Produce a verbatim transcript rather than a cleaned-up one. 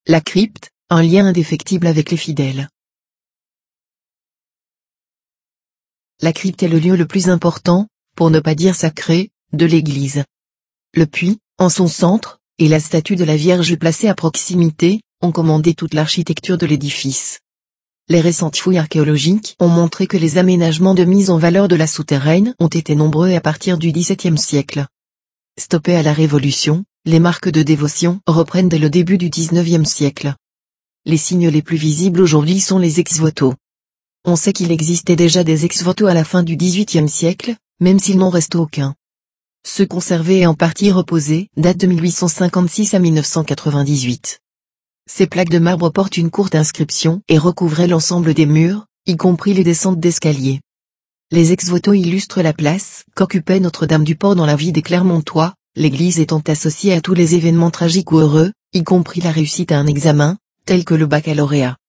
La crypte, un lien indéfectible avec les fidèles. La crypte est le lieu le plus important, pour ne pas dire sacré, de l'église. Le puits, en son centre, et la statue de la Vierge placée à proximité, ont commandé toute l'architecture de l'édifice. Les récentes fouilles archéologiques ont montré que les aménagements de mise en valeur de la souterraine ont été nombreux à partir du dix-septième siècle. Stoppées à la Révolution, les marques de dévotion reprennent dès le début du dix-neuvième siècle. Les signes les plus visibles aujourd'hui sont les ex-voto. On sait qu'il existait déjà des ex-voto à la fin du dix-huitième siècle, même s'il n'en reste aucun. Ceux conservés et en partie reposés datent de mille huit cent cinquante-six à mille neuf cent quatre-vingt-dix-huit. Ces plaques de marbre portent une courte inscription et recouvraient l'ensemble des murs, y compris les descentes d'escalier. Les ex-voto illustrent la place qu'occupait Notre-Dame-du-Port dans la vie des Clermontois, l'église étant associée à tous les événements tragiques ou heureux, y compris la réussite à un examen, tel que le baccalauréat.